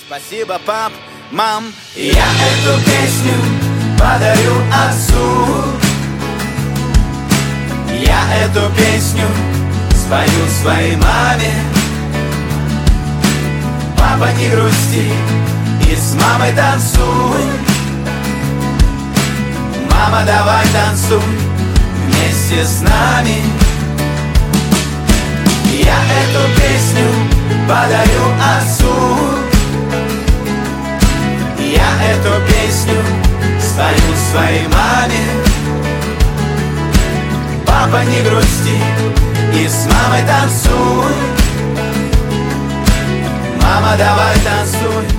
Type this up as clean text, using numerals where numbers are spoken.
Спасибо, пап, мам. Я эту песню подарю отцу. Я эту песню спою своей маме. Папа, не грусти и с мамой танцуй. Мама, давай танцуй вместе с нами. Я эту песню подарю отцу. Я эту песню спою своей маме. Папа, не грусти и с мамой танцуй. Мама, давай танцуй